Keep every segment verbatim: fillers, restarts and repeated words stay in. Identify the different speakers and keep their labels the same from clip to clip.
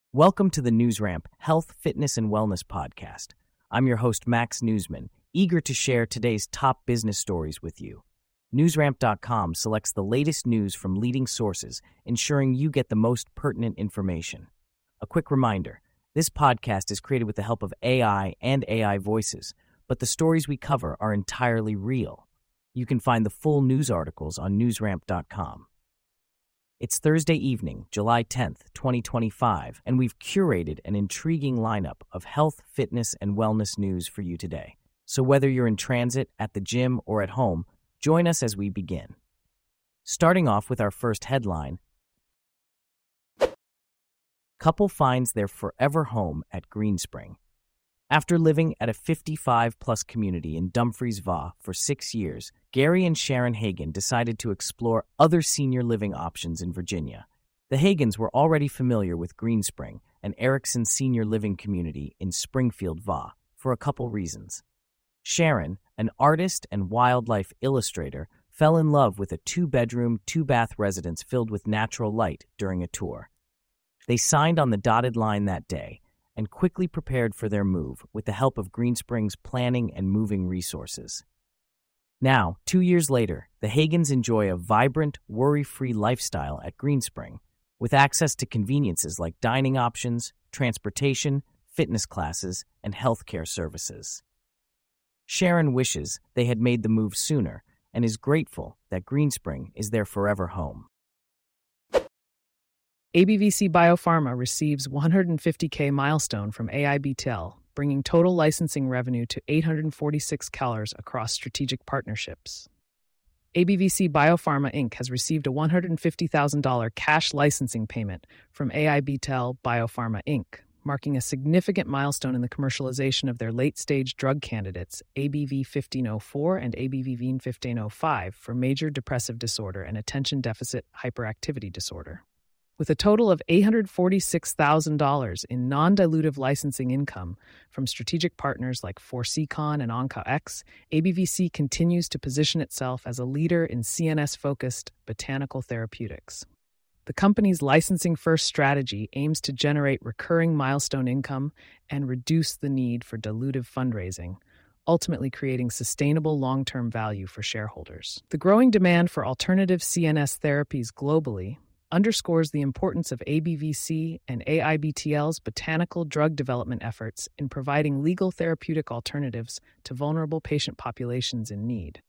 Speaker 1: Welcome to the NewsRamp Health, Fitness, and Wellness podcast. I'm your host, Max Newsman, eager to share today's top business stories with you. NewsRamp dot com selects the latest news from leading sources, ensuring you get the most pertinent information. A quick reminder, this podcast is created with the help of A I and A I voices, but the stories we cover are entirely real. You can find the full news articles on NewsRamp dot com. It's Thursday evening, July tenth, twenty twenty-five, and we've curated an intriguing lineup of health, fitness, and wellness news for you today. So whether you're in transit, at the gym, or at home, join us as we begin. Starting off with our first headline, couple finds their forever home at Greenspring. After living at a fifty-five-plus community in Dumfries Vaugh for six years, Gary and Sharon Hagen decided to explore other senior living options in Virginia. The Hagens were already familiar with Greenspring, an Erickson senior living community in Springfield, Vaugh, for a couple reasons. Sharon, an artist and wildlife illustrator, fell in love with a two-bedroom, two-bath residence filled with natural light during a tour. They signed on the dotted line that day and quickly prepared for their move with the help of Greenspring's planning and moving resources. Now, two years later, the Hagens enjoy a vibrant, worry-free lifestyle at Greenspring, with access to conveniences like dining options, transportation, fitness classes, and healthcare services. Sharon wishes they had made the move sooner and is grateful that Greenspring is their forever home.
Speaker 2: A B V C Biopharma receives one hundred fifty thousand milestone from A I B T L, bringing total licensing revenue to eight hundred forty-six dollars across strategic partnerships. A B V C Biopharma Incorporated has received a one hundred fifty thousand dollars cash licensing payment from A I B T L Biopharma Incorporated, marking a significant milestone in the commercialization of their late-stage drug candidates A B V fifteen oh four and A B V fifteen oh five for major depressive disorder and attention deficit hyperactivity disorder. With a total of eight hundred forty-six thousand dollars in non-dilutive licensing income from strategic partners like ForeSeacon and OncoX, A B V C continues to position itself as a leader in C N S-focused botanical therapeutics. The company's licensing-first strategy aims to generate recurring milestone income and reduce the need for dilutive fundraising, ultimately creating sustainable long-term value for shareholders. The growing demand for alternative C N S therapies globally underscores the importance of A B V C and A I B T L's botanical drug development efforts in providing legal therapeutic alternatives to vulnerable patient populations in need.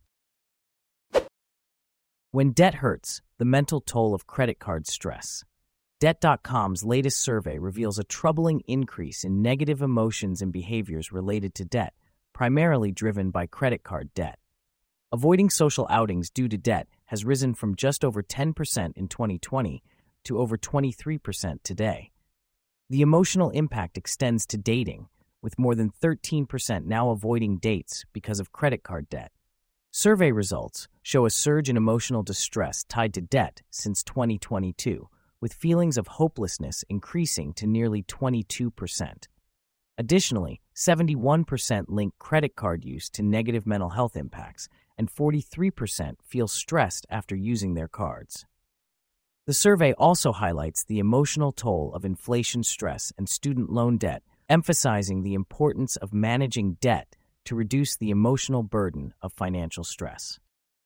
Speaker 1: When debt hurts, the mental toll of credit card stress. Debt dot com's latest survey reveals a troubling increase in negative emotions and behaviors related to debt, primarily driven by credit card debt. Avoiding social outings due to debt has risen from just over ten percent in twenty twenty to over twenty-three percent today. The emotional impact extends to dating, with more than thirteen percent now avoiding dates because of credit card debt. Survey results show a surge in emotional distress tied to debt since twenty twenty-two, with feelings of hopelessness increasing to nearly twenty-two percent. Additionally, seventy-one percent link credit card use to negative mental health impacts, and forty-three percent feel stressed after using their cards. The survey also highlights the emotional toll of inflation stress and student loan debt, emphasizing the importance of managing debt to reduce the emotional burden of financial stress.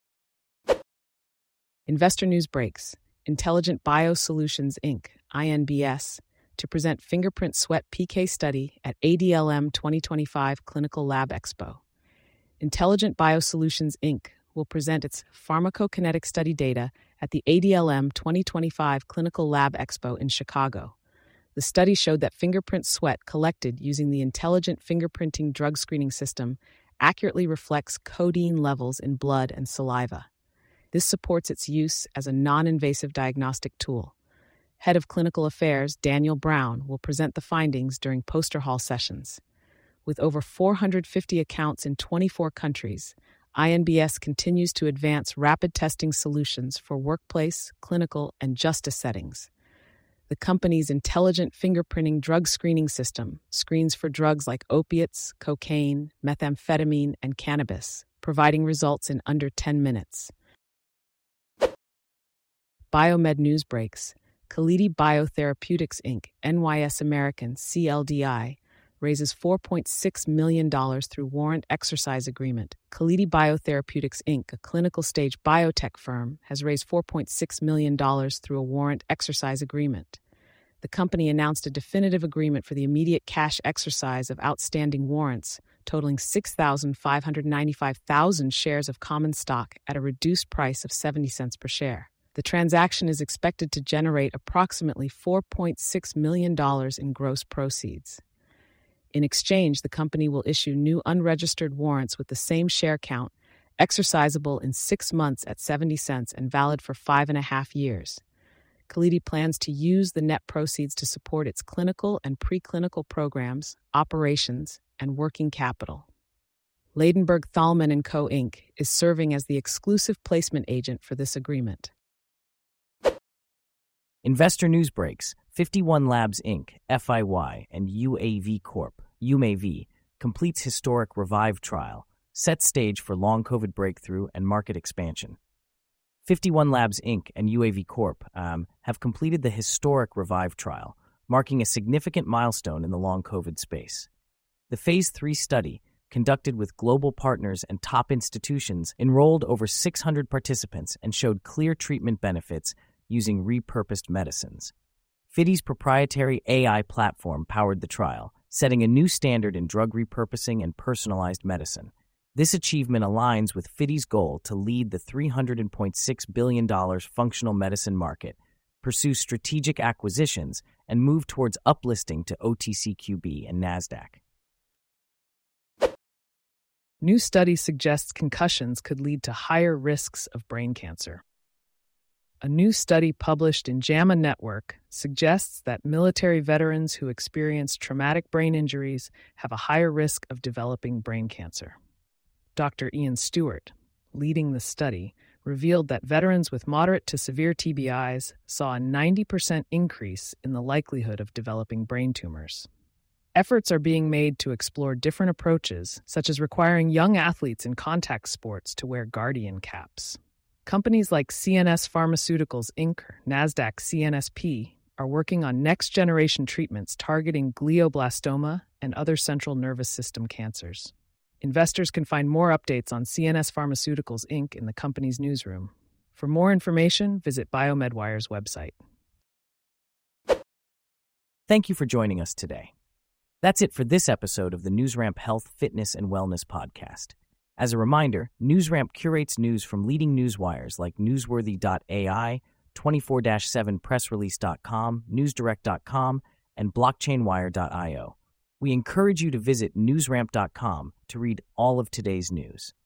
Speaker 2: Investor News breaks. Intelligent Biosolutions Incorporated, I N B S, to present fingerprint sweat P K study at A D L M twenty twenty-five Clinical Lab Expo. Intelligent Biosolutions Incorporated will present its pharmacokinetic study data at the A D L M twenty twenty-five Clinical Lab Expo in Chicago. The study showed that fingerprint sweat collected using the Intelligent Fingerprinting Drug Screening System accurately reflects codeine levels in blood and saliva. This supports its use as a non-invasive diagnostic tool. Head of Clinical Affairs Daniel Brown will present the findings during poster hall sessions. With over four hundred fifty accounts in twenty-four countries, I N B S continues to advance rapid testing solutions for workplace, clinical, and justice settings. The company's intelligent fingerprinting drug screening system screens for drugs like opiates, cocaine, methamphetamine, and cannabis, providing results in under ten minutes. Biomed News breaks. Kalidi Biotherapeutics, Incorporated, N Y S American, C L D I, raises four point six million dollars through warrant exercise agreement. Kalidi Biotherapeutics, Incorporated, a clinical-stage biotech firm, has raised four point six million dollars through a warrant exercise agreement. The company announced a definitive agreement for the immediate cash exercise of outstanding warrants, totaling six thousand five hundred ninety-five thousand shares of common stock at a reduced price of seventy cents per share. The transaction is expected to generate approximately four point six million dollars in gross proceeds. In exchange, the company will issue new unregistered warrants with the same share count, exercisable in six months at seventy cents and valid for five and a half years. Kalidi plans to use the net proceeds to support its clinical and preclinical programs, operations, and working capital. Ladenburg Thalmann and Co. Incorporated is serving as the exclusive placement agent for this agreement.
Speaker 1: Investor news breaks. fifty-one Labs, Incorporated, F I Y, and U A V Corp, U M A V, completes historic REVIVE trial, sets stage for long COVID breakthrough and market expansion. fifty-one Labs, Incorporated, and U A V Corp um, have completed the historic REVIVE trial, marking a significant milestone in the long COVID space. The Phase three study, conducted with global partners and top institutions, enrolled over six hundred participants and showed clear treatment benefits using repurposed medicines. Fiddy's proprietary A I platform powered the trial, setting a new standard in drug repurposing and personalized medicine. This achievement aligns with Fiddy's goal to lead the three hundred point six billion dollars functional medicine market, pursue strategic acquisitions, and move towards uplisting to O T C Q B and NASDAQ.
Speaker 2: New study suggests concussions could lead to higher risks of brain cancer. A new study published in JAMA Network suggests that military veterans who experience traumatic brain injuries have a higher risk of developing brain cancer. Doctor Ian Stewart, leading the study, revealed that veterans with moderate to severe T B Is saw a ninety percent increase in the likelihood of developing brain tumors. Efforts are being made to explore different approaches, such as requiring young athletes in contact sports to wear Guardian caps. Companies like C N S Pharmaceuticals, Incorporated, NASDAQ C N S P, are working on next-generation treatments targeting glioblastoma and other central nervous system cancers. Investors can find more updates on C N S Pharmaceuticals, Incorporated in the company's newsroom. For more information, visit BioMedWire's website.
Speaker 1: Thank you for joining us today. That's it for this episode of the NewsRamp Health, Fitness, and Wellness podcast. As a reminder, NewsRamp curates news from leading newswires like newsworthy dot A I, twenty-four seven press release dot com, newsdirect dot com, and blockchain wire dot io. We encourage you to visit newsramp dot com to read all of today's news.